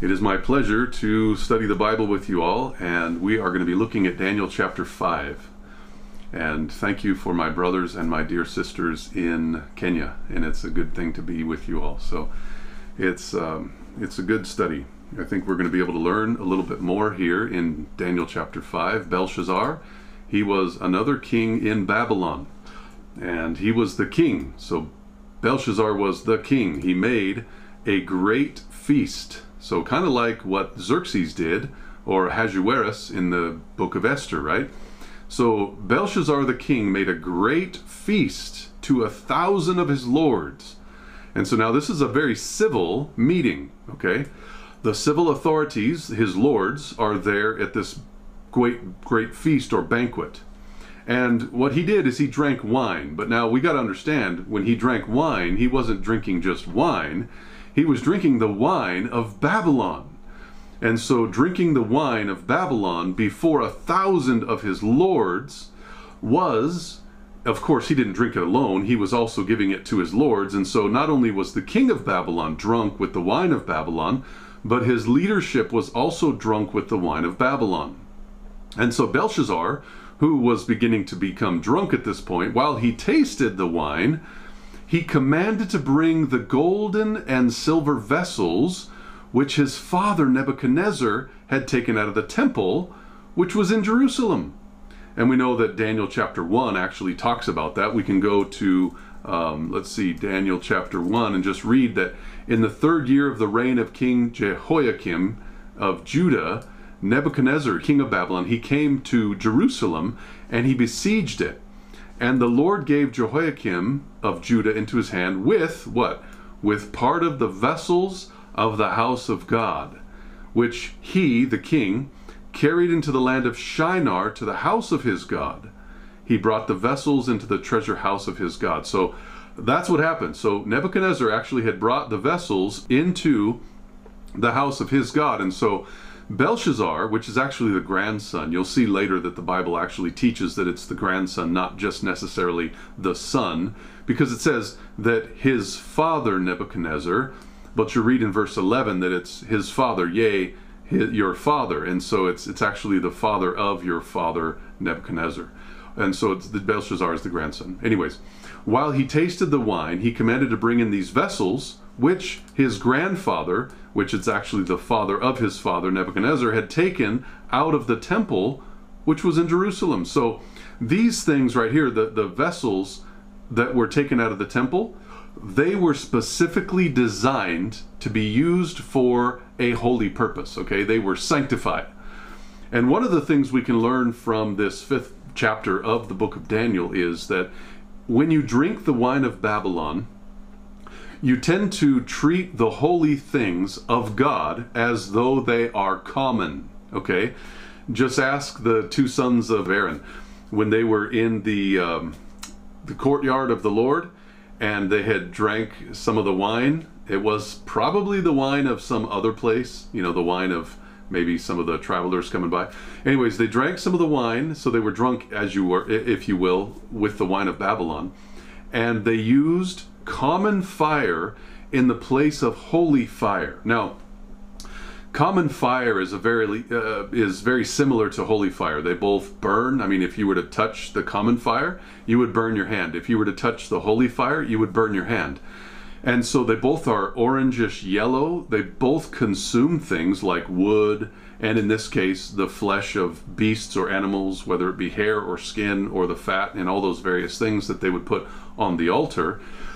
It is my pleasure to study the Bible with you all, and we are going to be looking at Daniel chapter 5. And thank you for my brothers and my dear sisters in Kenya, and it's a good thing to be with you all. So it's a good study. I think we're going to be able to learn a little bit more here in Daniel chapter 5. Belshazzar, he was another king in Babylon, and he was the king. So Belshazzar was the king. He made a great feast. So kind of like what Xerxes did, or Ahasuerus in the book of Esther, right? So Belshazzar the king made a great feast to 1,000 of his lords. And so now this is a very civil meeting, okay? The civil authorities, his lords, are there at this great feast or banquet. And what he did is he drank wine. But now we got to understand, when he drank wine, he wasn't drinking just wine. He was drinking the wine of Babylon. And so drinking the wine of Babylon before 1,000 of his lords was, of course, he didn't drink it alone. He was also giving it to his lords. And so not only was the king of Babylon drunk with the wine of Babylon, but his leadership was also drunk with the wine of Babylon. And so Belshazzar, who was beginning to become drunk at this point, while he tasted the wine, he commanded to bring the golden and silver vessels which his father Nebuchadnezzar had taken out of the temple, which was in Jerusalem. And we know that Daniel chapter 1 actually talks about that. We can go to, Daniel chapter 1 and just read that in the 3rd year of the reign of King Jehoiakim of Judah, Nebuchadnezzar, king of Babylon, he came to Jerusalem and he besieged it. And the Lord gave Jehoiakim of Judah into his hand with what? With part of the vessels of the house of God, which he, the king, carried into the land of Shinar to the house of his God. He brought the vessels into the treasure house of his God. So that's what happened. So Nebuchadnezzar actually had brought the vessels into the house of his God. And so Belshazzar, which is actually the grandson, you'll see later that the Bible actually teaches that it's the grandson, not just necessarily the son, because it says that his father Nebuchadnezzar, but you read in verse 11 that it's his father, yea, your father, and so it's actually the father of your father Nebuchadnezzar. And so it's the Belshazzar is the grandson. Anyways, while he tasted the wine, he commanded to bring in these vessels, which his grandfather, which is actually the father of his father Nebuchadnezzar, had taken out of the temple, which was in Jerusalem. So these things right here, the vessels that were taken out of the temple, they were specifically designed to be used for a holy purpose, okay? They were sanctified. And one of the things we can learn from this 5th chapter of the book of Daniel is that when you drink the wine of Babylon, you tend to treat the holy things of God as though they are common, okay? Just ask the 2 sons of Aaron when they were in the courtyard of the Lord and they had drank some of the wine. It was probably the wine of some other place, you know, the wine of maybe some of the travelers coming by. Anyways, they drank some of the wine, so they were drunk, as you were, if you will, with the wine of Babylon. And they used common fire in the place of holy fire. Now, common fire is very similar to holy fire. They both burn. I mean, if you were to touch the common fire, you would burn your hand. If you were to touch the holy fire, you would burn your hand. And so they both are orangish yellow. They both consume things like wood, and in this case, the flesh of beasts or animals, whether it be hair or skin or the fat and all those various things that they would put on the altar.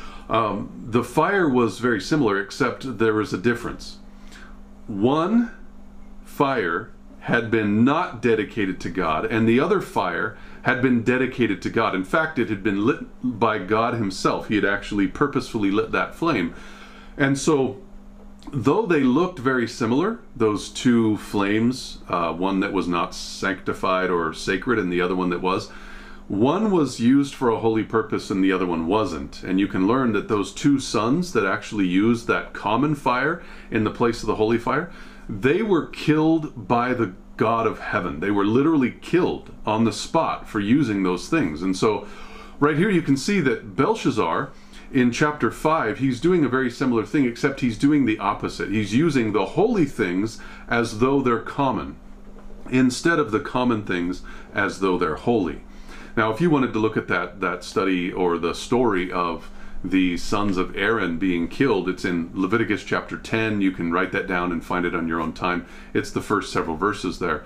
The fire was very similar, except there was a difference. One fire had been not dedicated to God, and the other fire had been dedicated to God. In fact, it had been lit by God himself. He had actually purposefully lit that flame. And so, though they looked very similar, those 2 flames, one that was not sanctified or sacred and the other one that was, one was used for a holy purpose and the other one wasn't. And you can learn that those 2 sons that actually used that common fire in the place of the holy fire, they were killed by the God of heaven. They were literally killed on the spot for using those things. And so right here you can see that Belshazzar, in chapter 5, he's doing a very similar thing, except he's doing the opposite. He's using the holy things as though they're common, instead of the common things as though they're holy. Now, if you wanted to look at that study or the story of the sons of Aaron being killed, it's in Leviticus chapter 10. You can write that down and find it on your own time. It's the first several verses there.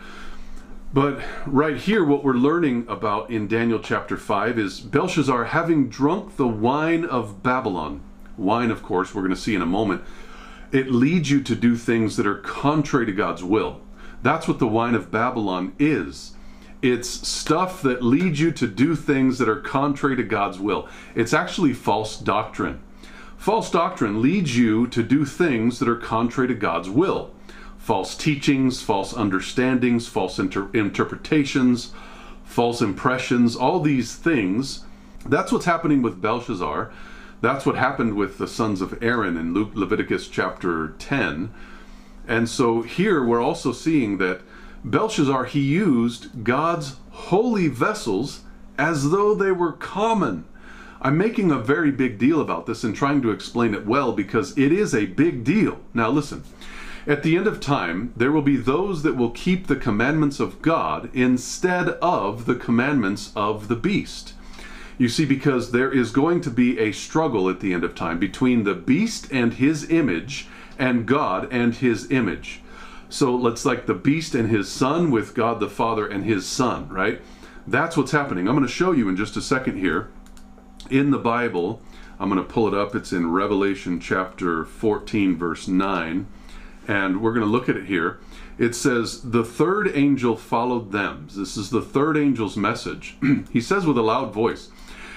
But right here, what we're learning about in Daniel chapter 5 is Belshazzar having drunk the wine of Babylon. Wine, of course, we're going to see in a moment. It leads you to do things that are contrary to God's will. That's what the wine of Babylon is. It's stuff that leads you to do things that are contrary to God's will. It's actually false doctrine. False doctrine leads you to do things that are contrary to God's will. False teachings, false understandings, false interpretations, false impressions, all these things. That's what's happening with Belshazzar. That's what happened with the sons of Aaron in Leviticus chapter 10. And so here we're also seeing that Belshazzar, he used God's holy vessels as though they were common. I'm making a very big deal about this and trying to explain it well because it is a big deal. Now listen. At the end of time, there will be those that will keep the commandments of God instead of the commandments of the beast. You see, because there is going to be a struggle at the end of time between the beast and his image and God and his image. So it's like the beast and his son with God the Father and his son, right? That's what's happening. I'm going to show you in just a second here in the Bible. I'm going to pull it up. It's in Revelation chapter 14, verse 9. And we're going to look at it here. It says, the third angel followed them. This is the third angel's message. He says with a loud voice,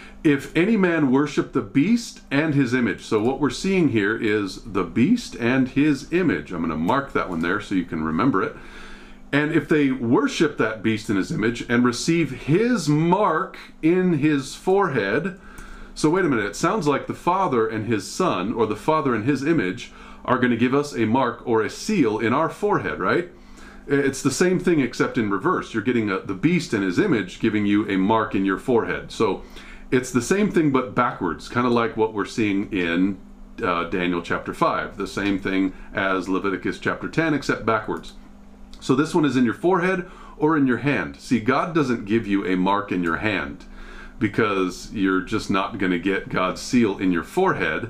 if any man worship the beast and his image. So what we're seeing here is the beast and his image. I'm going to mark that one there so you can remember it. And if they worship that beast and his image and receive his mark in his forehead. So wait a minute, it sounds like the Father and his Son, or the Father and his image, are going to give us a mark or a seal in our forehead, right? It's the same thing except in reverse. You're getting the beast and his image giving you a mark in your forehead. So it's the same thing but backwards, kind of like what we're seeing in Daniel chapter 5. The same thing as Leviticus chapter 10 except backwards. So this one is in your forehead or in your hand. See, God doesn't give you a mark in your hand because you're just not going to get God's seal in your forehead.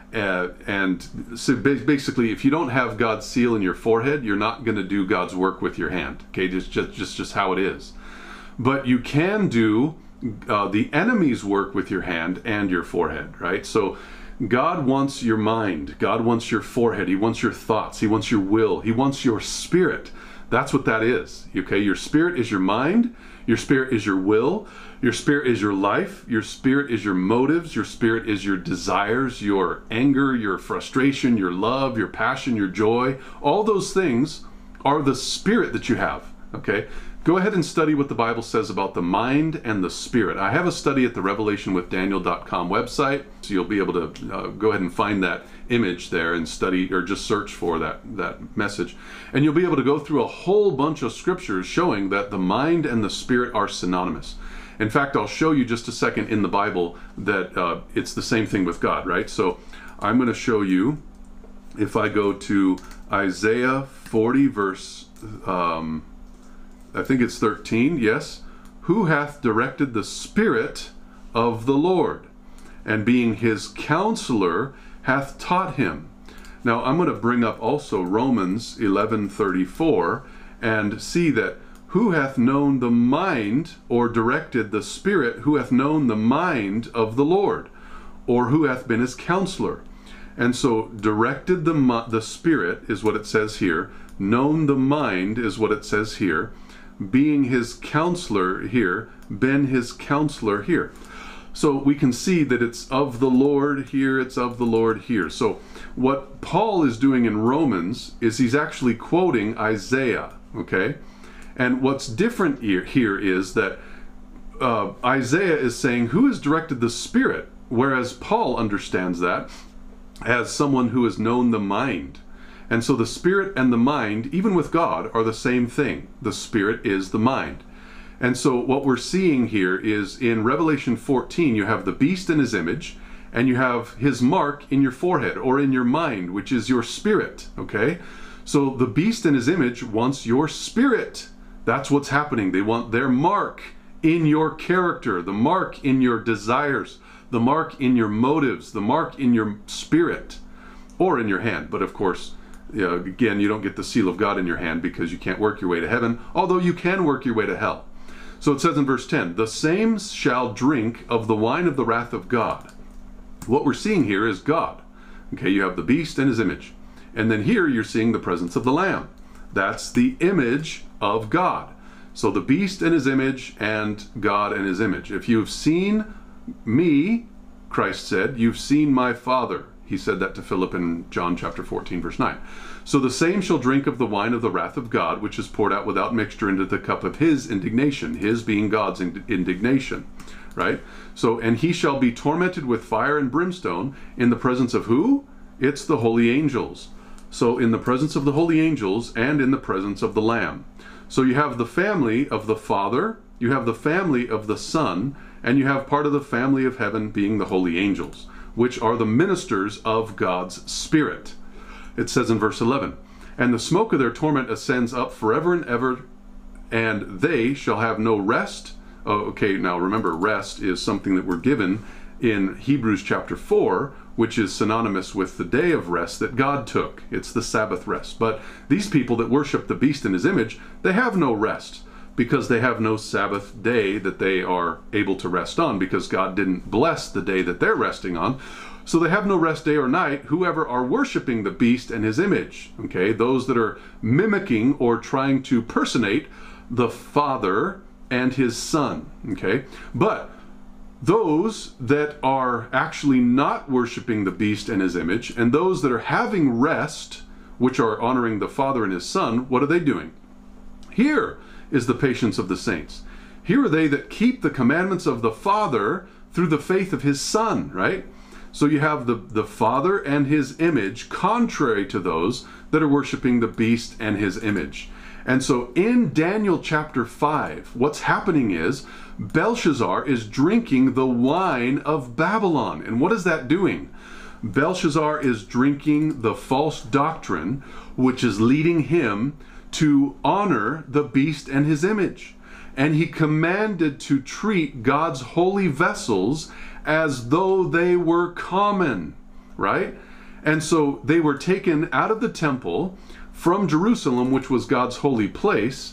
And so basically, if you don't have God's seal in your forehead, you're not going to do God's work with your hand. Okay, just how it is. But you can do the enemy's work with your hand and your forehead, right? So God wants your mind. God wants your forehead. He wants your thoughts. He wants your will. He wants your spirit. That's what that is. Okay, your spirit is your mind. Your spirit is your will. Your spirit is your life. Your spirit is your motives. Your spirit is your desires, your anger, your frustration, your love, your passion, your joy. All those things are the spirit that you have. Okay? Go ahead and study what the Bible says about the mind and the spirit. I have a study at the revelationwithdaniel.com website, so you'll be able to go ahead and find that image there and study, or just search for that message. And you'll be able to go through a whole bunch of scriptures showing that the mind and the spirit are synonymous. In fact, I'll show you just a second in the Bible that it's the same thing with God, right? So I'm going to show you, if I go to Isaiah 40 verse, I think it's 13, yes. Who hath directed the Spirit of the Lord, and being his counselor hath taught him. Now I'm going to bring up also Romans 11:34 and see that who hath known the mind, or directed the Spirit, who hath known the mind of the Lord, or who hath been his counselor. And so directed the Spirit is what it says here. Known the mind is what it says here. Being his counselor here, been his counselor here. So we can see that it's of the Lord here, it's of the Lord here. So what Paul is doing in Romans is he's actually quoting Isaiah, okay? And what's different here is that Isaiah is saying, who has directed the Spirit? Whereas Paul understands that as someone who has known the mind. And so the spirit and the mind, even with God, are the same thing. The spirit is the mind. And so what we're seeing here is in Revelation 14, you have the beast in his image, and you have his mark in your forehead or in your mind, which is your spirit, okay? So the beast and his image wants your spirit. That's what's happening. They want their mark in your character, the mark in your desires, the mark in your motives, the mark in your spirit, or in your hand. But of course, again, you don't get the seal of God in your hand because you can't work your way to heaven, although you can work your way to hell. So it says in verse 10, the same shall drink of the wine of the wrath of God. What we're seeing here is God. Okay, you have the beast and his image. And then here you're seeing the presence of the Lamb. That's the image of God. So the beast and his image and God and his image. If you've seen me, Christ said, you've seen my Father. He said that to Philip in John chapter 14, verse 9. So the same shall drink of the wine of the wrath of God, which is poured out without mixture into the cup of his indignation, his being God's indignation, right? So, and he shall be tormented with fire and brimstone in the presence of who? It's the holy angels. So in the presence of the holy angels and in the presence of the Lamb. So you have the family of the Father, you have the family of the Son, and you have part of the family of heaven being the holy angels, which are the ministers of God's Spirit. It says in verse 11, and the smoke of their torment ascends up forever and ever, and they shall have no rest. Oh, okay, now remember, rest is something that we're given in Hebrews chapter 4, which is synonymous with the day of rest that God took. It's the Sabbath rest. But these people that worship the beast in his image, they have no rest because they have no Sabbath day that they are able to rest on, because God didn't bless the day that they're resting on. So they have no rest day or night, whoever are worshiping the beast and his image. Okay, those that are mimicking or trying to personate the Father and his Son. Okay, but those that are actually not worshiping the beast and his image, and those that are having rest, which are honoring the Father and his Son, what are they doing? Here is the patience of the saints. Here are they that keep the commandments of the Father through the faith of his Son, right? So you have the Father and his image, contrary to those that are worshiping the beast and his image. And so in Daniel chapter 5, what's happening is Belshazzar is drinking the wine of Babylon. And what is that doing? Belshazzar is drinking the false doctrine, which is leading him to honor the beast and his image. And he commanded to treat God's holy vessels as though they were common, right? And so they were taken out of the temple from Jerusalem, which was God's holy place.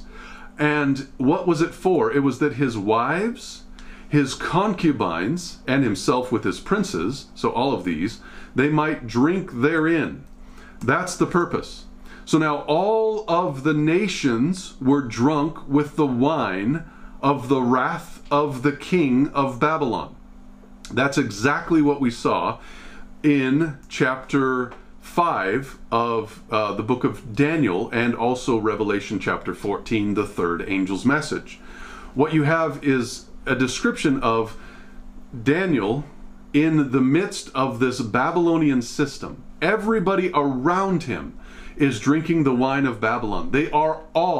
And what was it for? It was that his wives, his concubines, and himself with his princes, so all of these, they might drink therein. That's the purpose. So now all of the nations were drunk with the wine of the wrath of the king of Babylon. That's exactly what we saw in chapter 5 of the book of Daniel, and also Revelation chapter 14, the third angel's message. What you have is a description of Daniel in the midst of this Babylonian system. Everybody around him is drinking the wine of Babylon. They are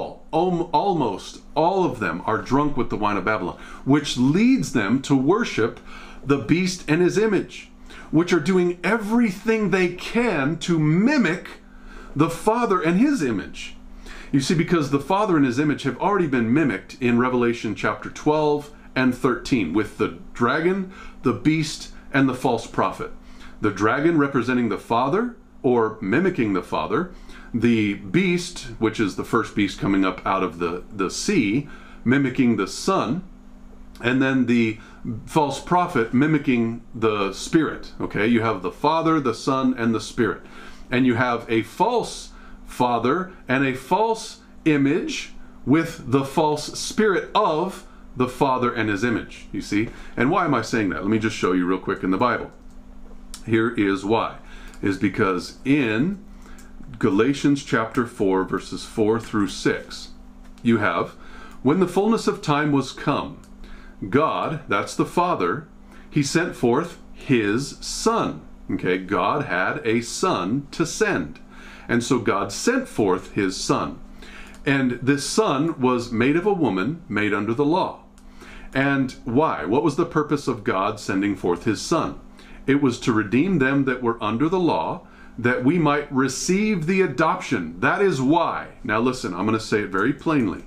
almost all of them are drunk with the wine of Babylon, which leads them to worship the beast and his image, which are doing everything they can to mimic the Father and his image. You see, because the Father and his image have already been mimicked in Revelation chapter 12 and 13 with the dragon, the beast, and the false prophet. The dragon representing the Father, or mimicking the Father, the beast, which is the first beast coming up out of the sea, mimicking the Son, and then the false prophet mimicking the Spirit. Okay, you have the Father, the Son, and the Spirit. And you have a false Father and a false image with the false spirit of the Father and his image, you see? And why am I saying that? Let me just show you real quick in the Bible. Here is why. Is because in Galatians chapter 4, verses 4 through 6, you have, when the fullness of time was come, God, that's the Father, he sent forth his Son. Okay, God had a Son to send. And so God sent forth his Son. And this Son was made of a woman, made under the law. And why? What was the purpose of God sending forth his Son? It was to redeem them that were under the law, that we might receive the adoption. That is why. Now listen, I'm going to say it very plainly.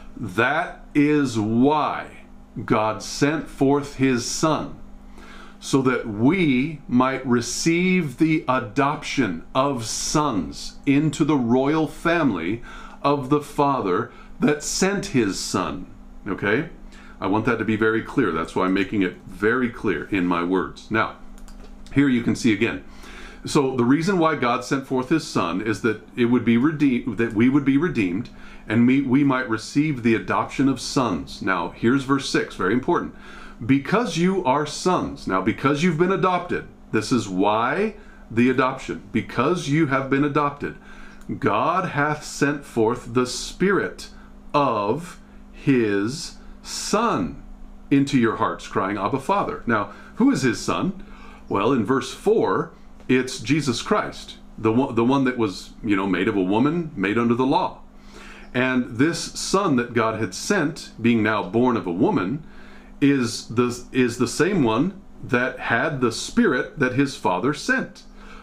That is why God sent forth his Son, so that we might receive the adoption of sons into the royal family of the Father that sent his Son. Okay? I want that to be very clear. That's why I'm making it very clear in my words. Now, here you can see again. So the reason why God sent forth his Son is that it would be redeemed, that we would be redeemed, and we might receive the adoption of sons. Now, here's verse 6, very important. Because you are sons. Now, because you've been adopted, this is why the adoption. Because you have been adopted, God hath sent forth the Spirit of his Son into your hearts, crying, Abba, Father. Now, who is his Son? Well, in verse 4, it's Jesus Christ, the one that was, made of a woman, made under the law. And this Son that God had sent, being now born of a woman, is the same one that had the Spirit that his Father sent.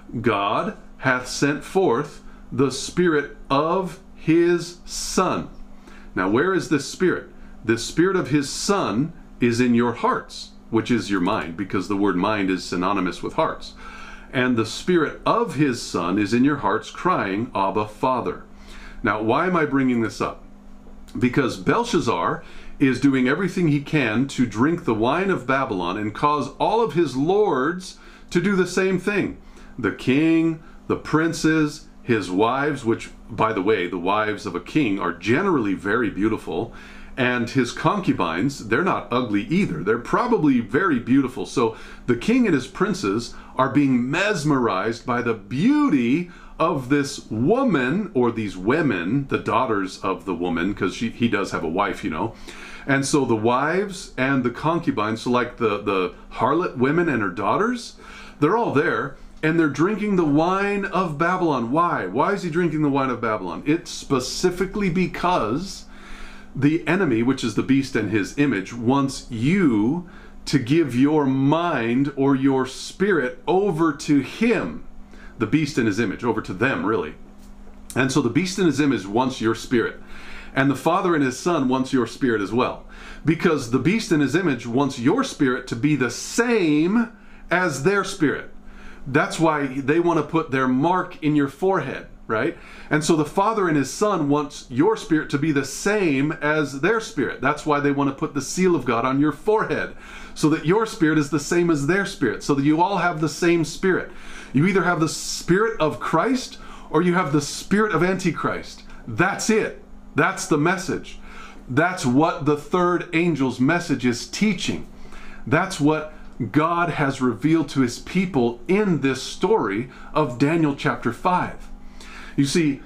God hath sent forth the Spirit of his Son. Now, where is this Spirit? The Spirit of his Son is in your hearts, which is your mind, because the word mind is synonymous with hearts. And the Spirit of his Son is in your hearts, crying, Abba, Father. Now, why am I bringing this up? Because Belshazzar is doing everything he can to drink the wine of Babylon and cause all of his lords to do the same thing. The king, the princes, his wives, which, by the way, the wives of a king are generally very beautiful, and his concubines, they're not ugly either. They're probably very beautiful. So the king and his princes are being mesmerized by the beauty of this woman, or these women, the daughters of the woman, because he does have a wife, And so the wives and the concubines, so like the harlot women and her daughters, they're all there, and they're drinking the wine of Babylon. Why? Why is he drinking the wine of Babylon? It's specifically because the enemy, which is the beast and his image, wants you to give your mind or your spirit over to him, the beast and his image, over to them, really. And so the beast and his image wants your spirit. And the Father and his Son wants your spirit as well. Because the beast and his image wants your spirit to be the same as their spirit. That's why they want to put their mark in your forehead, right? And so the Father and his Son wants your spirit to be the same as their spirit. That's why they want to put the seal of God on your forehead, so that your spirit is the same as their spirit, so that you all have the same spirit. You either have the Spirit of Christ or you have the spirit of Antichrist. That's it. That's the message. That's what the third angel's message is teaching. That's what God has revealed to his people in this story of Daniel chapter 5. You see,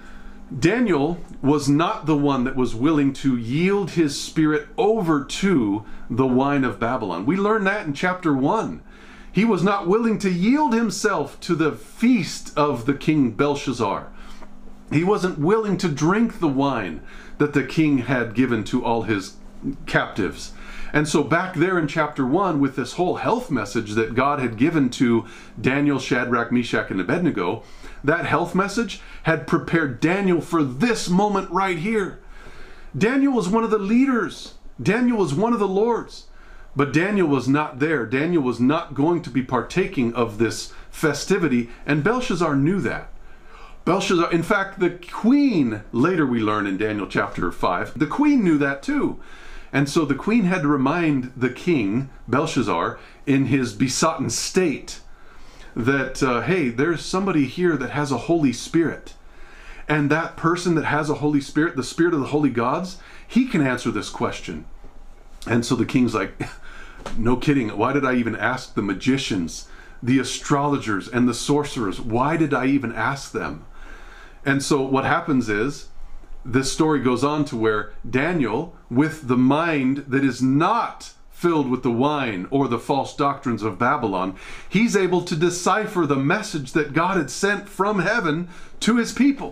Daniel was not the one that was willing to yield his spirit over to the wine of Babylon. We learn that in chapter 1. He was not willing to yield himself to the feast of the king Belshazzar. He wasn't willing to drink the wine that the king had given to all his captives. And so back there in chapter 1, with this whole health message that God had given to Daniel, Shadrach, Meshach, and Abednego, that health message had prepared Daniel for this moment right here. Daniel was one of the leaders. Daniel was one of the lords. But Daniel was not there. Daniel was not going to be partaking of this festivity, and Belshazzar knew that. Belshazzar, in fact, the queen, later we learn in Daniel chapter 5, the queen knew that too. And so the queen had to remind the king, Belshazzar, in his besotten state, that, hey, there's somebody here that has a Holy Spirit. And that person that has a Holy Spirit, the Spirit of the holy gods, he can answer this question. And so the king's like, no kidding, why did I even ask the magicians, the astrologers, and the sorcerers? Why did I even ask them? And so what happens is, this story goes on to where Daniel, with the mind that is not filled with the wine or the false doctrines of Babylon, he's able to decipher the message that God had sent from heaven to his people.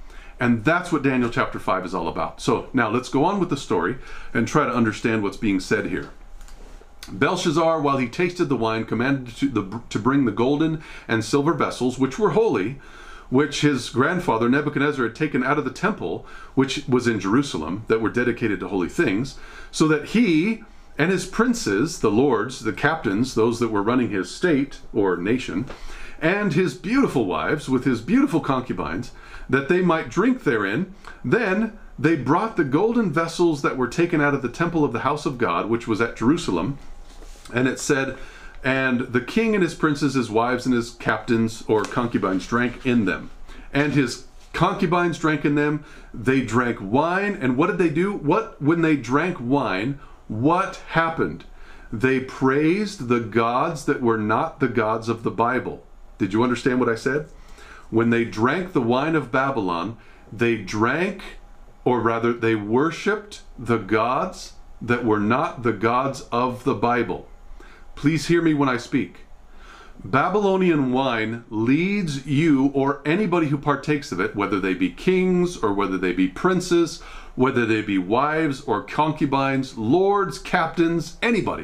And that's what Daniel chapter 5 is all about. So now let's go on with the story and try to understand what's being said here. Belshazzar, while he tasted the wine, commanded to bring the golden and silver vessels, which were holy, which his grandfather Nebuchadnezzar had taken out of the temple, which was in Jerusalem, that were dedicated to holy things, so that he and his princes, the lords, the captains, those that were running his state or nation, and his beautiful wives with his beautiful concubines, that they might drink therein. Then they brought the golden vessels that were taken out of the temple of the house of God, which was at Jerusalem. And it said, and the king and his princes, his wives and his captains or concubines drank in them. And his concubines drank in them. They drank wine. And what did they do? When they drank wine, what happened? They praised the gods that were not the gods of the Bible. Did you understand what I said? When they drank the wine of Babylon, they drank, or rather they worshiped the gods that were not the gods of the Bible. Please hear me when I speak. Babylonian wine leads you or anybody who partakes of it, whether they be kings or whether they be princes, whether they be wives or concubines, lords, captains, anybody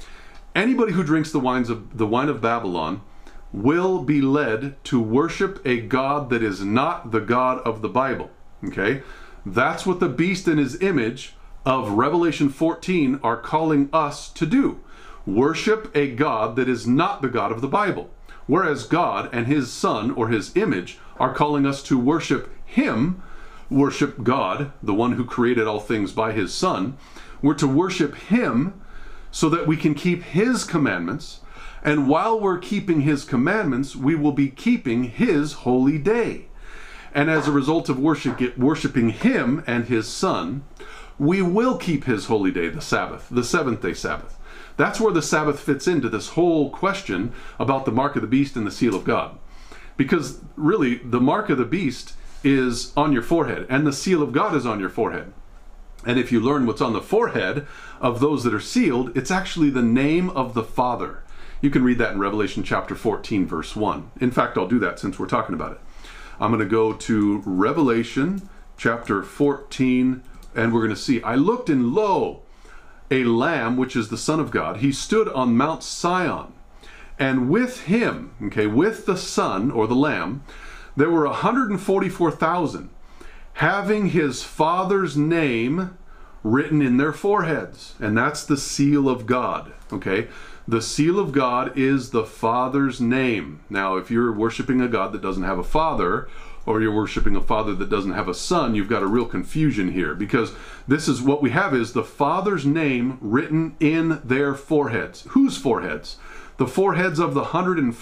who drinks the wine of Babylon will be led to worship a god that is not the God of the Bible. Okay? That's what the beast and his image of Revelation 14 are calling us to do. Worship a God that is not the God of the Bible. Whereas God and his son or his image are calling us to worship him, worship God, the one who created all things by his son. We're to worship him so that we can keep his commandments. And while we're keeping his commandments, we will be keeping his holy day. And as a result of worshiping him and his son, we will keep his holy day, the Sabbath, the seventh-day Sabbath. That's where the Sabbath fits into this whole question about the mark of the beast and the seal of God. Because really, the mark of the beast is on your forehead, and the seal of God is on your forehead. And if you learn what's on the forehead of those that are sealed, it's actually the name of the Father. You can read that in Revelation chapter 14, verse 1. In fact, I'll do that since we're talking about it. I'm going to go to Revelation chapter 14, and we're going to see, I looked and lo, a lamb, which is the Son of God. He stood on Mount Sion, and with him, okay, with the Son or the Lamb, there were 144,000 having his Father's name written in their foreheads. And that's the seal of God, okay? The seal of God is the Father's name. Now, if you're worshiping a God that doesn't have a father, or you're worshiping a father that doesn't have a son, you've got a real confusion here, because this is what we have is the Father's name written in their foreheads. Whose foreheads? The foreheads of the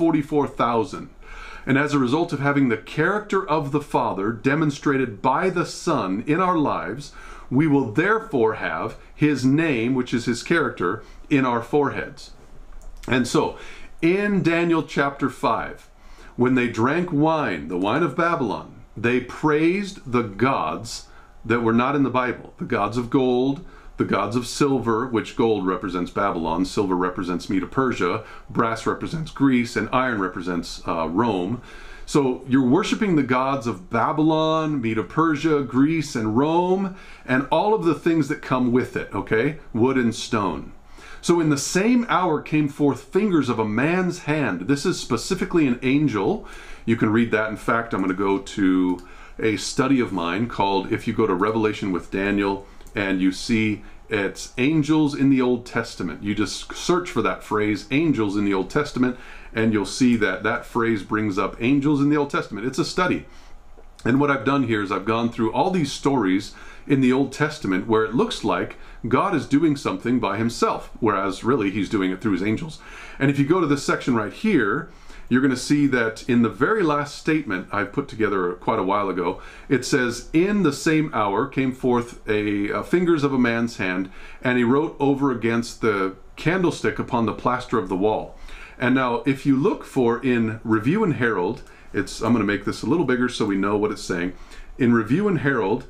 144,000. And as a result of having the character of the Father demonstrated by the Son in our lives, we will therefore have his name, which is his character, in our foreheads. And so, in Daniel chapter 5, when they drank wine, the wine of Babylon, they praised the gods that were not in the Bible. The gods of gold, the gods of silver, which gold represents Babylon, silver represents Medo-Persia, brass represents Greece, and iron represents Rome. So you're worshiping the gods of Babylon, Medo-Persia, Greece, and Rome, and all of the things that come with it, okay? Wood and stone. So in the same hour came forth fingers of a man's hand. This is specifically an angel. You can read that. In fact, I'm going to go to a study of mine called, if you go to Revelation with Daniel and you see it's angels in the Old Testament. You just search for that phrase, angels in the Old Testament, and you'll see that that phrase brings up angels in the Old Testament. It's a study. And what I've done here is I've gone through all these stories in the Old Testament where it looks like God is doing something by himself, whereas really he's doing it through his angels. And if you go to this section right here, you're going to see that in the very last statement I put together quite a while ago, it says, in the same hour came forth a fingers of a man's hand, and he wrote over against the candlestick upon the plaster of the wall. And now if you look for in Review and Herald, I'm going to make this a little bigger so we know what it's saying. In Review and Herald,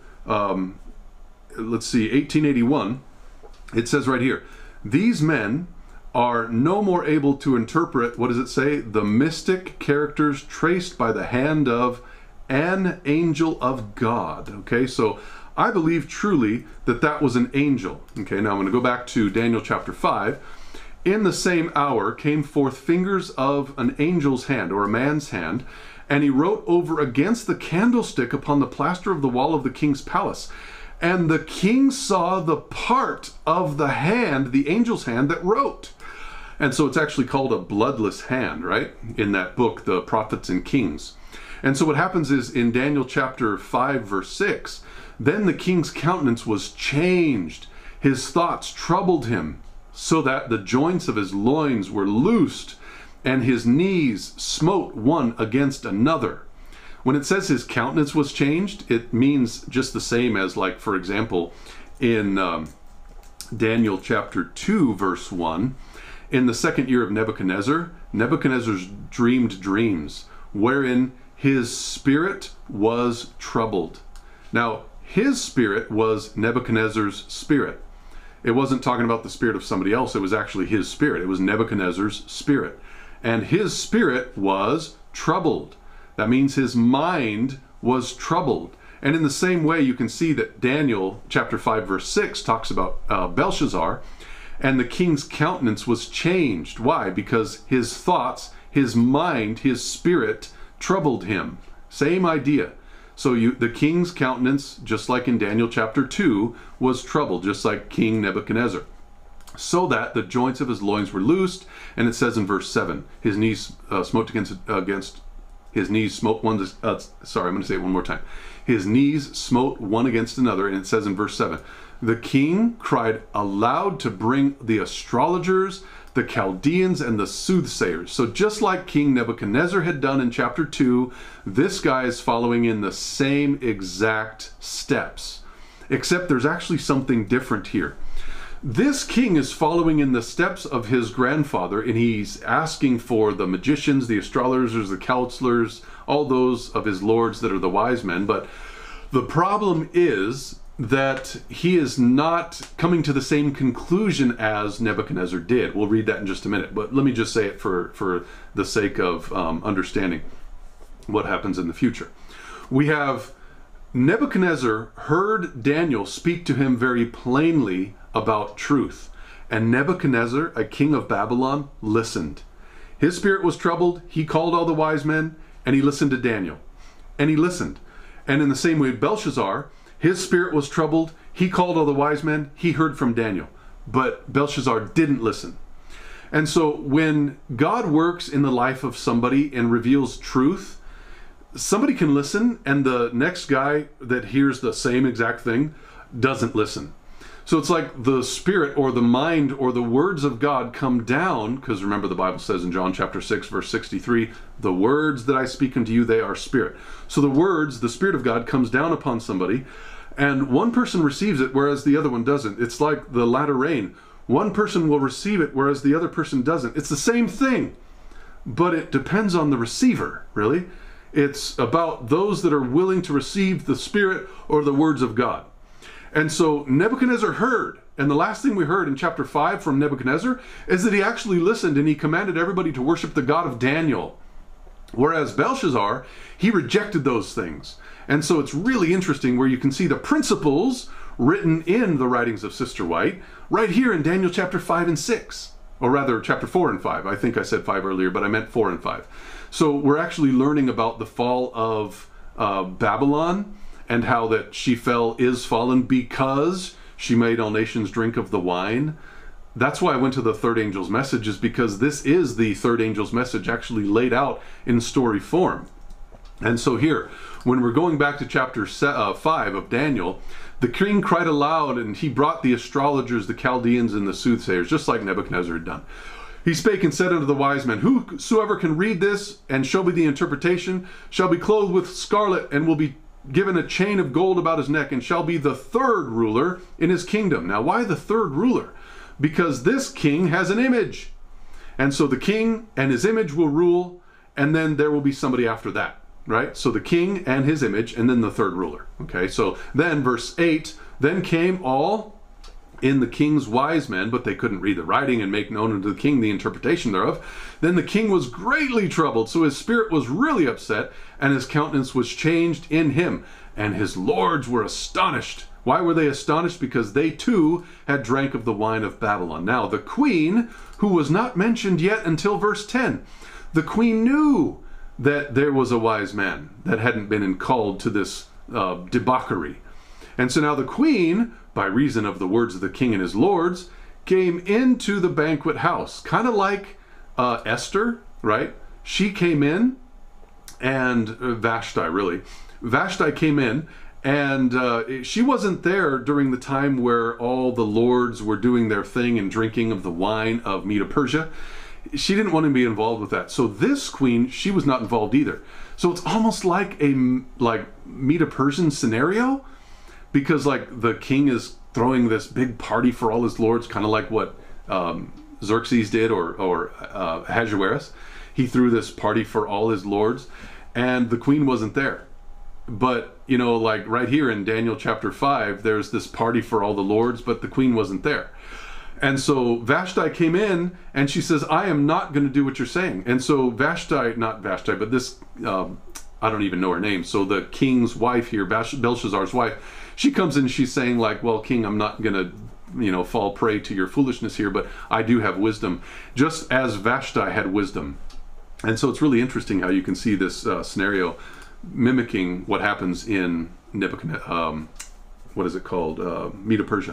let's see, 1881, it says right here, these men are no more able to interpret, what does it say? The mystic characters traced by the hand of an angel of God. Okay, so I believe truly that that was an angel. Okay, now I'm going to go back to Daniel chapter 5. In the same hour came forth fingers of an angel's hand, or a man's hand, and he wrote over against the candlestick upon the plaster of the wall of the king's palace. And the king saw the part of the hand, the angel's hand, that wrote. And so it's actually called a bloodless hand, right? In that book, The Prophets and Kings. And so what happens is in Daniel chapter 5, verse 6, then the king's countenance was changed. His thoughts troubled him, so that the joints of his loins were loosed, and his knees smote one against another. When it says his countenance was changed, it means just the same as, like, for example, in Daniel chapter 2, verse 1, in the second year of Nebuchadnezzar, Nebuchadnezzar dreamed dreams, wherein his spirit was troubled. Now, his spirit was Nebuchadnezzar's spirit. It wasn't talking about the spirit of somebody else. It was actually his spirit. It was Nebuchadnezzar's spirit. And his spirit was troubled. That means his mind was troubled. And in the same way, you can see that Daniel chapter 5, verse 6 talks about Belshazzar, and the king's countenance was changed. Why? Because his thoughts, his mind, his spirit troubled him. Same idea. So the king's countenance, just like in Daniel chapter 2, was troubled, just like King Nebuchadnezzar. So that the joints of his loins were loosed, and it says in verse 7, his knees smote against his knees smote one. Sorry, I'm going to say it one more time. His knees smote one against another, and it says in verse 7, the king cried aloud to bring the astrologers, the Chaldeans, and the soothsayers. So just like King Nebuchadnezzar had done in chapter 2, this guy is following in the same exact steps, except there's actually something different here. This king is following in the steps of his grandfather, and he's asking for the magicians, the astrologers, the counselors, all those of his lords that are the wise men. But the problem is that he is not coming to the same conclusion as Nebuchadnezzar did. We'll read that in just a minute, but let me just say it for the sake of understanding what happens in the future. We have Nebuchadnezzar heard Daniel speak to him very plainly about truth, and Nebuchadnezzar, a king of Babylon, listened. His spirit was troubled. He called all the wise men, and he listened to Daniel, and he listened. And in the same way, Belshazzar, his spirit was troubled. He called all the wise men. He heard from Daniel, but Belshazzar didn't listen. And so when God works in the life of somebody and reveals truth, somebody can listen, and the next guy that hears the same exact thing doesn't listen. So it's like the spirit or the mind or the words of God come down, because remember the Bible says in John chapter 6, verse 63, the words that I speak unto you, they are spirit. So the words, the Spirit of God comes down upon somebody, and one person receives it, whereas the other one doesn't. It's like the latter rain. One person will receive it, whereas the other person doesn't. It's the same thing, but it depends on the receiver, really. It's about those that are willing to receive the Spirit or the words of God. And so Nebuchadnezzar heard, and the last thing we heard in chapter 5 from Nebuchadnezzar is that he actually listened, and he commanded everybody to worship the God of Daniel. Whereas Belshazzar, he rejected those things. And so it's really interesting where you can see the principles written in the writings of Sister White right here in Daniel chapter 5 and 6. Or rather, chapter 4 and 5. I think I said 5 earlier, but I meant 4 and 5. So we're actually learning about the fall of Babylon, and how that she is fallen because she made all nations drink of the wine. That's why I went to the third angel's message, is because this is the third angel's message actually laid out in story form. And so here, when we're going back to chapter 5 of Daniel, the king cried aloud, and he brought the astrologers, the Chaldeans, and the soothsayers, just like Nebuchadnezzar had done. He spake and said unto the wise men, whosoever can read this and show me the interpretation shall be clothed with scarlet, and will be given a chain of gold about his neck, and shall be the third ruler in his kingdom. Now, why the third ruler? Because this king has an image. And so the king and his image will rule, and then there will be somebody after that, right? So the king and his image, and then the third ruler. Okay, so then verse 8, then came all in the king's wise men, but they couldn't read the writing and make known unto the king the interpretation thereof. Then the king was greatly troubled, so his spirit was really upset, and his countenance was changed in him. and his lords were astonished. Why were they astonished? Because they too had drank of the wine of Babylon. Now the queen, who was not mentioned yet until verse 10, the queen knew that there was a wise man that hadn't been called to this debauchery. And so now the queen, by reason of the words of the king and his lords, came into the banquet house, kind of like Esther, right? She came in, and Vashti, really. Vashti came in, and she wasn't there during the time where all the lords were doing their thing and drinking of the wine of Medo-Persia. She didn't want to be involved with that. So this queen, she was not involved either. So it's almost like a Medo-Persian scenario, because like the king is throwing this big party for all his lords, kind of like what Xerxes did, or Ahasuerus. He threw this party for all his lords, and the queen wasn't there. But, you know, like right here in Daniel chapter 5, there's this party for all the lords, but the queen wasn't there. And so Vashti came in, and she says, I am not going to do what you're saying. And so Vashti, not Vashti, but this, I don't even know her name. So the king's wife here, Belshazzar's wife, she comes in, she's saying like, well, king, I'm not going to, you know, fall prey to your foolishness here, but I do have wisdom, just as Vashti had wisdom. And so it's really interesting how you can see this scenario mimicking what happens in Nebuchadnezzar, what is it called? Medo-Persia.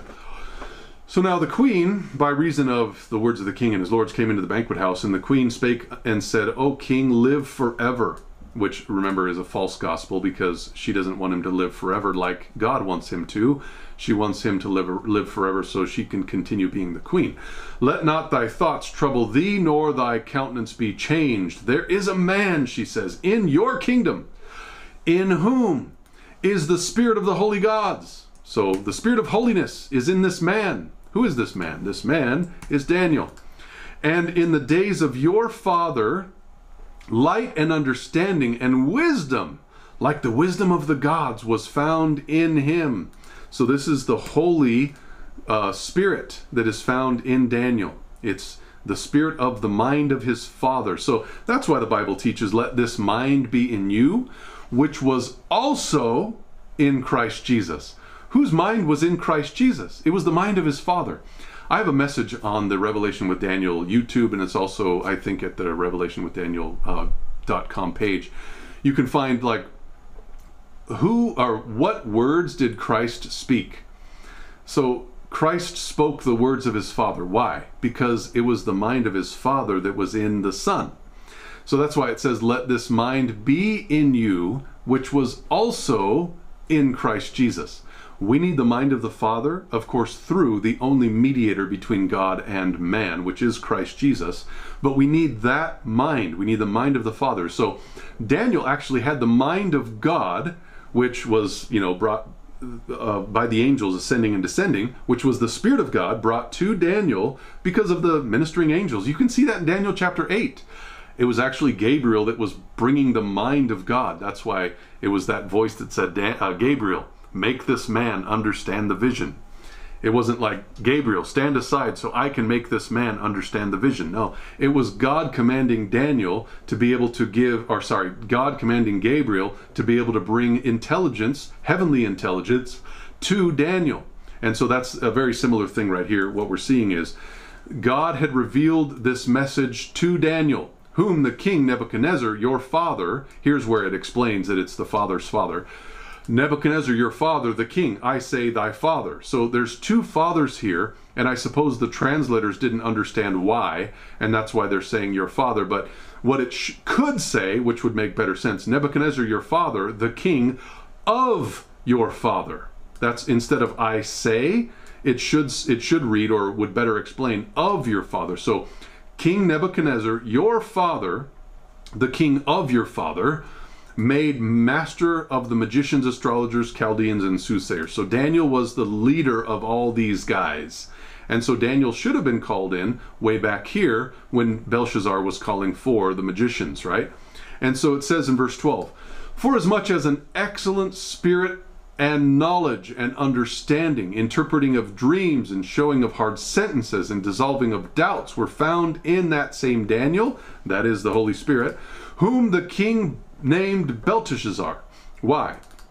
So now the queen, by reason of the words of the king and his lords, came into the banquet house, and the queen spake and said, O king, live forever. Which, remember, is a false gospel, because she doesn't want him to live forever like God wants him to. She wants him to live forever so she can continue being the queen. Let not thy thoughts trouble thee, nor thy countenance be changed. There is a man, she says, in your kingdom, in whom is the spirit of the holy gods. So the spirit of holiness is in this man. Who is this man? This man is Daniel. And in the days of your father, light and understanding and wisdom, like the wisdom of the gods, was found in him. So this is the Holy Spirit that is found in Daniel. It's the spirit of the mind of his father. So that's why the Bible teaches, let this mind be in you, which was also in Christ Jesus. Whose mind was in Christ Jesus? It was the mind of his father. I have a message on the Revelation with Daniel YouTube, and it's also, I think, at the revelationwithdaniel.com page. You can find like who or what words did Christ speak. So Christ spoke the words of his father. Why? Because it was the mind of his father that was in the Son. So that's why it says, let this mind be in you, which was also in Christ Jesus. We need the mind of the Father, of course, through the only mediator between God and man, which is Christ Jesus. But we need that mind. We need the mind of the Father. So Daniel actually had the mind of God, which was, you know, brought by the angels ascending and descending, which was the Spirit of God brought to Daniel because of the ministering angels. You can see that in Daniel chapter 8. It was actually Gabriel that was bringing the mind of God. That's why it was that voice that said, Gabriel, make this man understand the vision. It wasn't like, Gabriel, stand aside so I can make this man understand the vision. No, it was God commanding Daniel to be able to God commanding Gabriel to be able to bring intelligence, heavenly intelligence, to Daniel. And so that's a very similar thing right here. What we're seeing is God had revealed this message to Daniel, whom the king Nebuchadnezzar, your father, here's where it explains that it's the father's father, Nebuchadnezzar, your father, the king, I say thy father. So there's two fathers here, and I suppose the translators didn't understand why, and that's why they're saying your father. But what it could say, which would make better sense, Nebuchadnezzar, your father, the king of your father. That's instead of I say, it should read, or would better explain, of your father. So King Nebuchadnezzar, your father, the king of your father, made master of the magicians, astrologers, Chaldeans, and soothsayers. So Daniel was the leader of all these guys. And so Daniel should have been called in way back here when Belshazzar was calling for the magicians, right? And so it says in verse 12, for as much as an excellent spirit and knowledge and understanding, interpreting of dreams and showing of hard sentences and dissolving of doubts were found in that same Daniel, that is the Holy Spirit, whom the king named Belteshazzar. Why?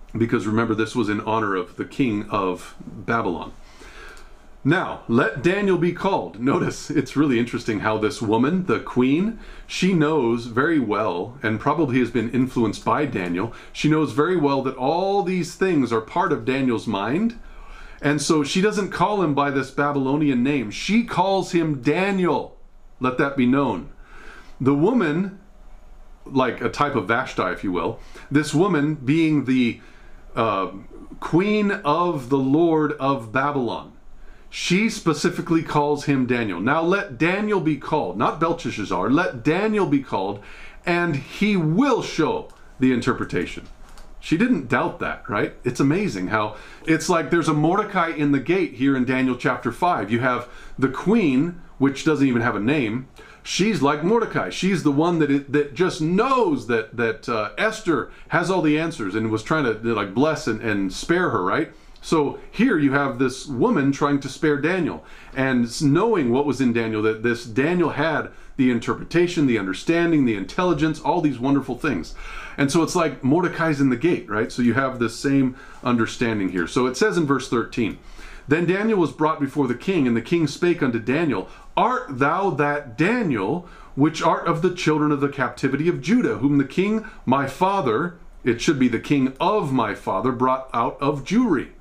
because remember, this was in honor of the king of Babylon. Now, let Daniel be called. Notice, it's really interesting how this woman, the queen, she knows very well, and probably has been influenced by Daniel, she knows very well that all these things are part of Daniel's mind, and so she doesn't call him by this Babylonian name. She calls him Daniel. Let that be known. The woman, like a type of Vashti, if you will, this woman being the queen of the Lord of Babylon, she specifically calls him Daniel. Now let Daniel be called, not Belteshazzar, let Daniel be called, and he will show the interpretation. She didn't doubt that, right? It's amazing how it's like there's a Mordecai in the gate here in Daniel chapter 5. You have the queen, which doesn't even have a name. She's like Mordecai. She's the one that just knows that Esther has all the answers and was trying to like bless and spare her, right? So here you have this woman trying to spare Daniel and knowing what was in Daniel, that this Daniel had the interpretation, the understanding, the intelligence, all these wonderful things. And so it's like Mordecai's in the gate, right? So you have the same understanding here. So it says in verse 13, then Daniel was brought before the king, and the king spake unto Daniel, art thou that Daniel, which art of the children of the captivity of Judah, whom the king my father, it should be the king of my father, brought out of Jewry?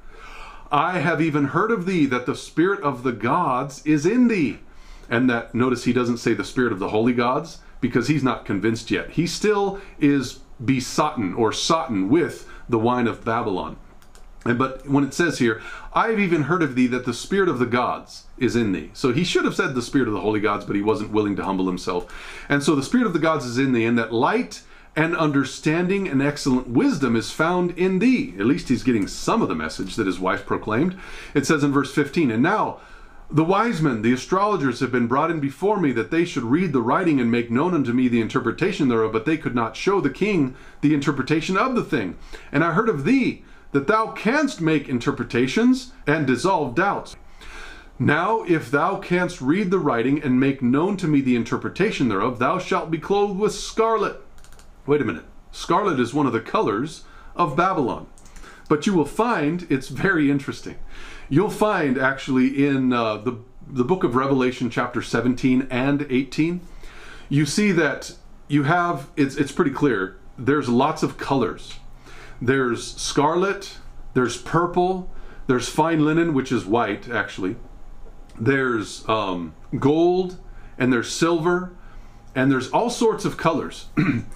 I have even heard of thee, that the spirit of the gods is in thee. And that, notice he doesn't say the spirit of the holy gods, because he's not convinced yet. He still is besotten or sotten with the wine of Babylon. But when it says here, I have even heard of thee, that the spirit of the gods is in thee. So he should have said the spirit of the holy gods, but he wasn't willing to humble himself. And so the spirit of the gods is in thee, and that light and understanding and excellent wisdom is found in thee. At least he's getting some of the message that his wife proclaimed. It says in verse 15, and now the wise men, the astrologers, have been brought in before me, that they should read the writing and make known unto me the interpretation thereof, but they could not show the king the interpretation of the thing. And I heard of thee, that thou canst make interpretations and dissolve doubts. Now, if thou canst read the writing and make known to me the interpretation thereof, thou shalt be clothed with scarlet. Wait a minute. Scarlet is one of the colors of Babylon. But you will find, it's very interesting. You'll find actually in the book of Revelation chapter 17 and 18, you see that you have, it's pretty clear, there's lots of colors. There's scarlet, there's purple, there's fine linen, which is white actually. There's gold, and there's silver, and there's all sorts of colors.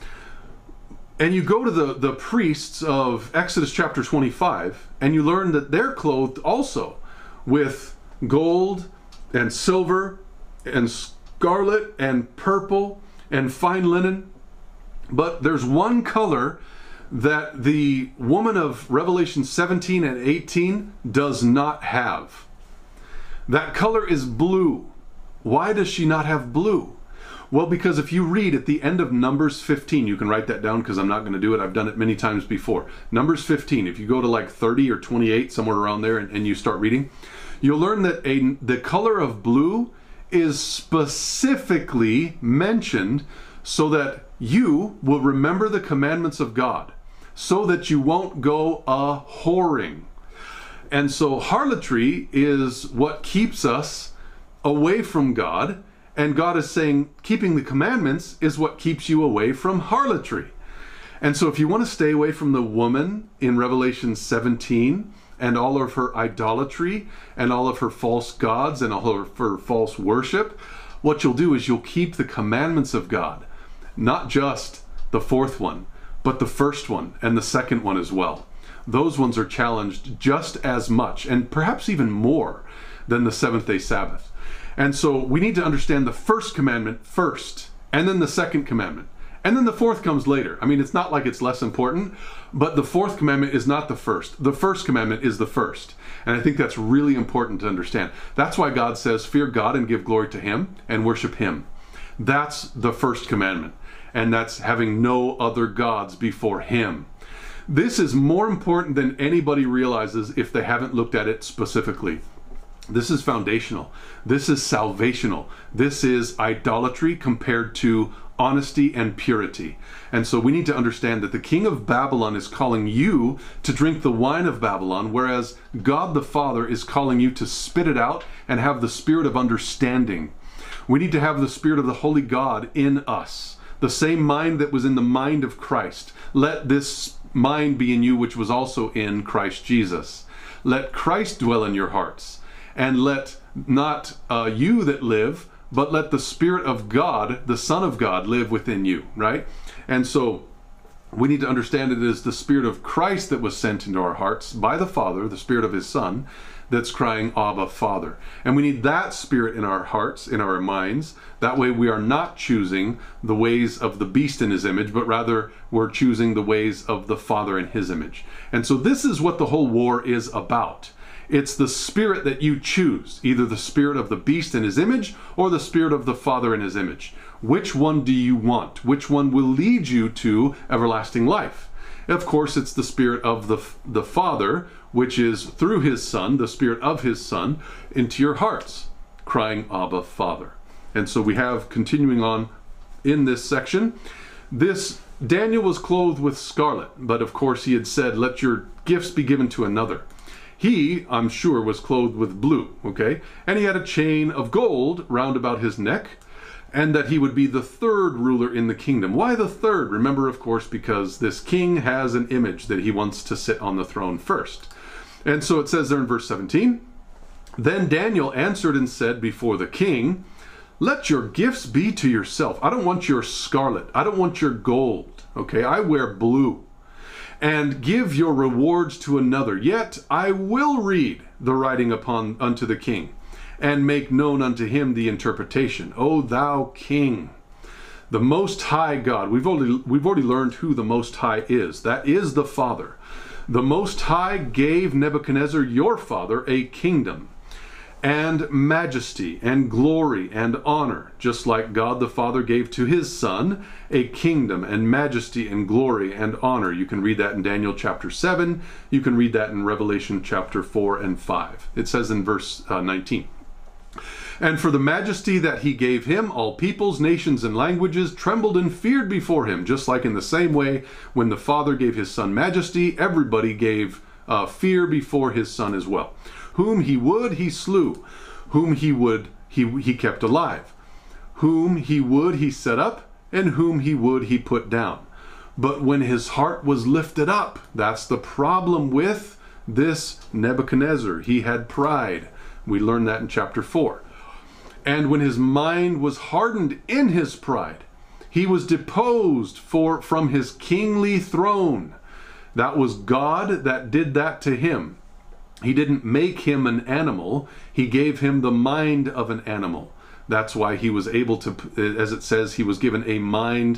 And you go to the priests of Exodus chapter 25, and you learn that they're clothed also with gold and silver and scarlet and purple and fine linen. But there's one color that the woman of Revelation 17 and 18 does not have. That color is blue. Why does she not have blue? Well, because if you read at the end of Numbers 15, you can write that down because I'm not going to do it. I've done it many times before. Numbers 15, if you go to like 30 or 28, somewhere around there, and you start reading, you'll learn that the color of blue is specifically mentioned so that you will remember the commandments of God, so that you won't go a-whoring. And so harlotry is what keeps us away from God. And God is saying, keeping the commandments is what keeps you away from harlotry. And so if you want to stay away from the woman in Revelation 17 and all of her idolatry and all of her false gods and all of her false worship, what you'll do is you'll keep the commandments of God. Not just the fourth one, but the first one and the second one as well. Those ones are challenged just as much, and perhaps even more, than the seventh-day Sabbath. And so we need to understand the first commandment first, and then the second commandment. And then the fourth comes later. I mean, it's not like it's less important, but the fourth commandment is not the first. The first commandment is the first. And I think that's really important to understand. That's why God says, fear God and give glory to Him and worship Him. That's the first commandment. And that's having no other gods before Him. This is more important than anybody realizes if they haven't looked at it specifically. This is foundational. This is salvational. This is idolatry compared to honesty and purity. And so we need to understand that the king of Babylon is calling you to drink the wine of Babylon, whereas God the Father is calling you to spit it out and have the spirit of understanding. We need to have the spirit of the Holy God in us, the same mind that was in the mind of Christ. Let this mind be in you, which was also in Christ Jesus. Let Christ dwell in your hearts, and let not you that live, but let the Spirit of God, the Son of God, live within you, right? And so we need to understand it is the Spirit of Christ that was sent into our hearts by the Father, the Spirit of His Son, that's crying, Abba, Father. And we need that Spirit in our hearts, in our minds. That way we are not choosing the ways of the beast in his image, but rather we're choosing the ways of the Father in His image. And so this is what the whole war is about. It's the spirit that you choose, either the spirit of the beast in his image or the spirit of the Father in His image. Which one do you want? Which one will lead you to everlasting life? Of course, it's the spirit of the Father, which is through His Son, the spirit of His Son, into your hearts, crying, Abba, Father. And so we have, continuing on in this section, this Daniel was clothed with scarlet, but of course he had said, let your gifts be given to another. He, I'm sure, was clothed with blue, okay? And he had a chain of gold round about his neck, and that he would be the third ruler in the kingdom. Why the third? Remember, of course, because this king has an image that he wants to sit on the throne first. And so it says there in verse 17, then Daniel answered and said before the king, let your gifts be to yourself. I don't want your scarlet. I don't want your gold, okay? I wear blue. And give your rewards to another. Yet I will read the writing unto the king, and make known unto him the interpretation. O thou king, the Most High God. We've already learned who the Most High is. That is the Father. The Most High gave Nebuchadnezzar, your father, a kingdom, and majesty, and glory, and honor, just like God the Father gave to His Son a kingdom, and majesty, and glory, and honor. You can read that in Daniel chapter 7. You can read that in Revelation chapter 4 and 5. It says in verse 19, and for the majesty that He gave him, all peoples, nations, and languages trembled and feared before Him. Just like in the same way, when the Father gave His Son majesty, everybody gave fear before His Son as well. Whom He would, He slew. Whom He would, he kept alive. Whom He would, He set up. And whom He would, He put down. But when his heart was lifted up, that's the problem with this Nebuchadnezzar. He had pride. We learned that in chapter 4. And when his mind was hardened in his pride, he was deposed from his kingly throne. That was God that did that to him. He didn't make him an animal. He gave him the mind of an animal. That's why he was able to, as it says, he was given a mind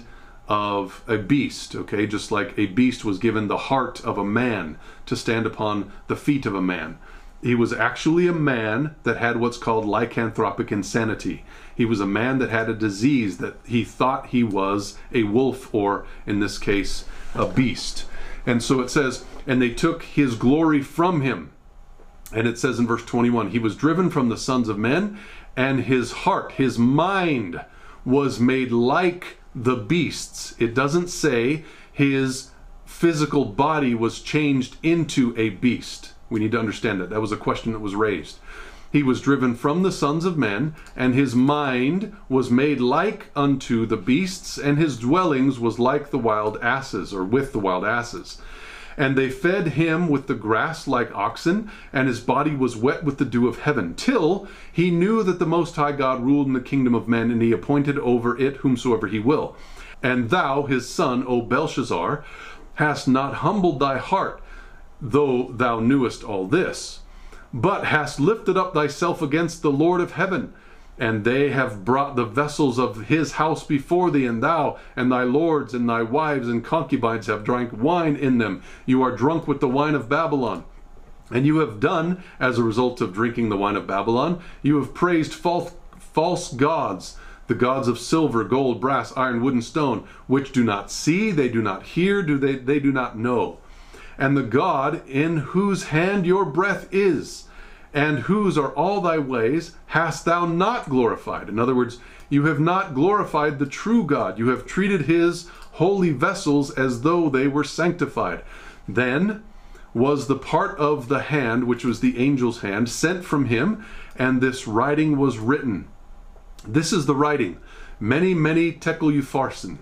of a beast, okay? Just like a beast was given the heart of a man to stand upon the feet of a man. He was actually a man that had what's called lycanthropic insanity. He was a man that had a disease that he thought he was a wolf, or in this case, a beast. And so it says, and they took his glory from him. And it says in verse 21, he was driven from the sons of men, and his heart, his mind, was made like the beasts. It doesn't say his physical body was changed into a beast. We need to understand that. That was a question that was raised. He was driven from the sons of men, and his mind was made like unto the beasts, and his dwellings was like the wild asses, or with the wild asses. And they fed him with the grass like oxen, and his body was wet with the dew of heaven, till he knew that the Most High God ruled in the kingdom of men, and he appointed over it whomsoever he will. And thou, his son, O Belshazzar, hast not humbled thy heart, though thou knewest all this, but hast lifted up thyself against the Lord of heaven. And they have brought the vessels of his house before thee, and thou and thy lords and thy wives and concubines have drank wine in them. You are drunk with the wine of Babylon. And you have done, as a result of drinking the wine of Babylon, you have praised false gods, the gods of silver, gold, brass, iron, wood, and stone, which do not see, they do not hear, they do not know. And the God in whose hand your breath is, and whose are all thy ways, hast thou not glorified? In other words, you have not glorified the true God. You have treated his holy vessels as though they were sanctified. Then was the part of the hand, which was the angel's hand, sent from him, and this writing was written. This is the writing. Many, many tekel upharsin.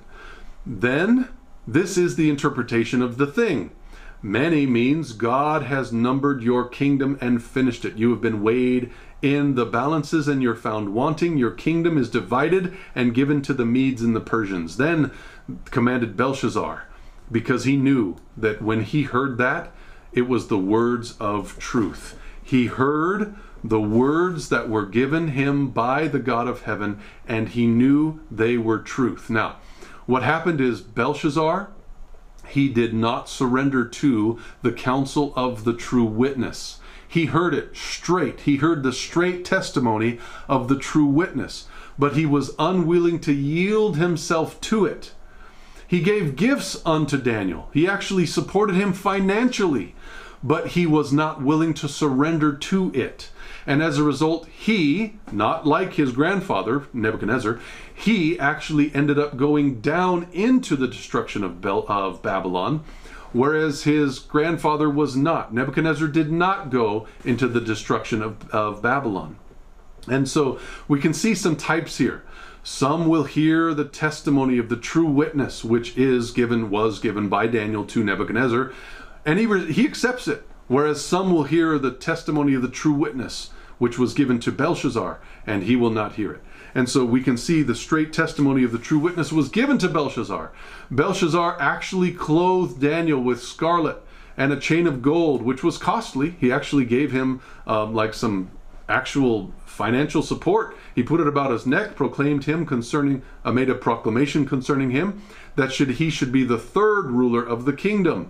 Then, this is the interpretation of the thing. Many means God has numbered your kingdom and finished it. You have been weighed in the balances and you're found wanting. Your kingdom is divided and given to the Medes and the Persians. Then commanded Belshazzar, because he knew that when he heard that, it was the words of truth. He heard the words that were given him by the God of heaven, and he knew they were truth. Now, what happened is Belshazzar, he did not surrender to the counsel of the true witness. He heard it straight. He heard the straight testimony of the true witness, but he was unwilling to yield himself to it. He gave gifts unto Daniel. He actually supported him financially, but he was not willing to surrender to it. And as a result, he, not like his grandfather, Nebuchadnezzar, he actually ended up going down into the destruction of Babylon, whereas his grandfather was not. Nebuchadnezzar did not go into the destruction of Babylon. And so we can see some types here. Some will hear the testimony of the true witness, which was given by Daniel to Nebuchadnezzar, and he accepts it. Whereas some will hear the testimony of the true witness, which was given to Belshazzar, and he will not hear it. And so we can see the straight testimony of the true witness was given to Belshazzar. Belshazzar actually clothed Daniel with scarlet and a chain of gold, which was costly. He actually gave him like some actual financial support. He put it about his neck, proclaimed him made a proclamation concerning him, that he should be the third ruler of the kingdom.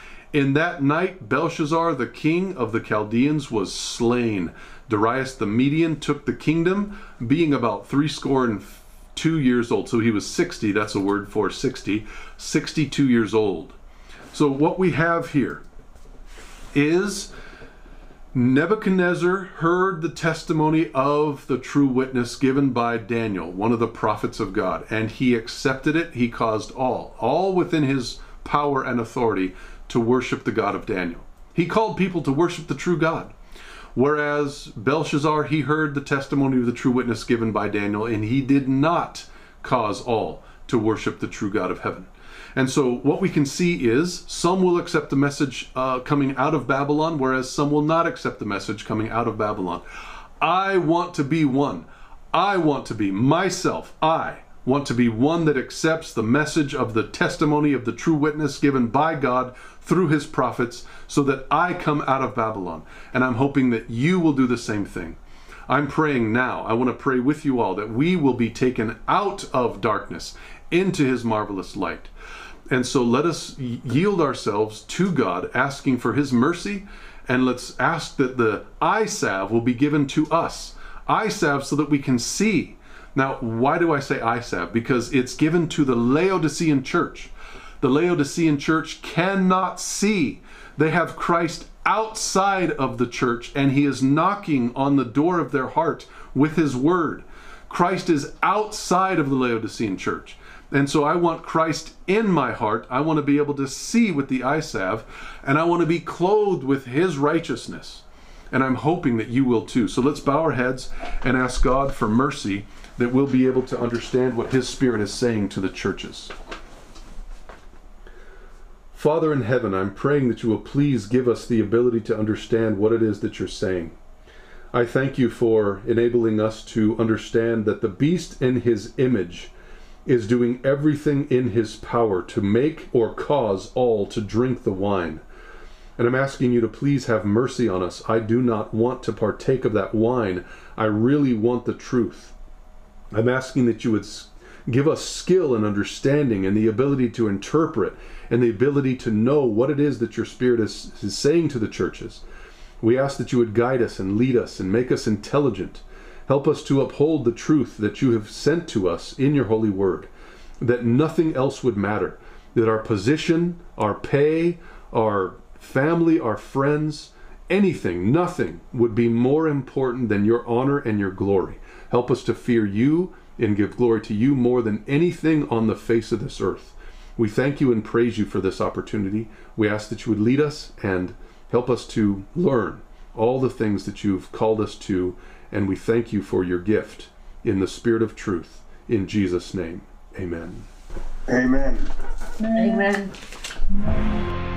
In that night, Belshazzar, the king of the Chaldeans, was slain. Darius the Median took the kingdom, being about 62 years old. So he was 60, that's a word for 60, 62 years old. So what we have here is Nebuchadnezzar heard the testimony of the true witness given by Daniel, one of the prophets of God, and he accepted it. He caused all within his power and authority, to worship the God of Daniel. He called people to worship the true God. Whereas Belshazzar, he heard the testimony of the true witness given by Daniel, and he did not cause all to worship the true God of heaven. And so what we can see is some will accept the message coming out of Babylon, whereas some will not accept the message coming out of Babylon. I want to be one. I want to be myself. I want to be one that accepts the message of the testimony of the true witness given by God through his prophets, so that I come out of Babylon. And I'm hoping that you will do the same thing. I'm praying now. I want to pray with you all that we will be taken out of darkness into his marvelous light. And so let us yield ourselves to God, asking for his mercy, and let's ask that the eye salve will be given to us. Eye salve so that we can see. Now, why do I say eye salve? Because it's given to the Laodicean church. The Laodicean church cannot see. They have Christ outside of the church, and he is knocking on the door of their heart with his word. Christ is outside of the Laodicean church. And so I want Christ in my heart. I want to be able to see with the eye salve, and I want to be clothed with his righteousness. And I'm hoping that you will too. So let's bow our heads and ask God for mercy, that we'll be able to understand what his Spirit is saying to the churches. Father in heaven, I'm praying that you will please give us the ability to understand what it is that you're saying. I thank you for enabling us to understand that the beast in his image is doing everything in his power to make or cause all to drink the wine. And I'm asking you to please have mercy on us. I do not want to partake of that wine. I really want the truth. I'm asking that you would give us skill and understanding and the ability to interpret and the ability to know what it is that your Spirit is saying to the churches. We ask that you would guide us and lead us and make us intelligent. Help us to uphold the truth that you have sent to us in your holy word, that nothing else would matter, that our position, our pay, our family, our friends, anything, nothing would be more important than your honor and your glory. Help us to fear you and give glory to you more than anything on the face of this earth. We thank you and praise you for this opportunity. We ask that you would lead us and help us to learn all the things that you've called us to, and we thank you for your gift in the Spirit of truth. In Jesus' name, amen. Amen. Amen.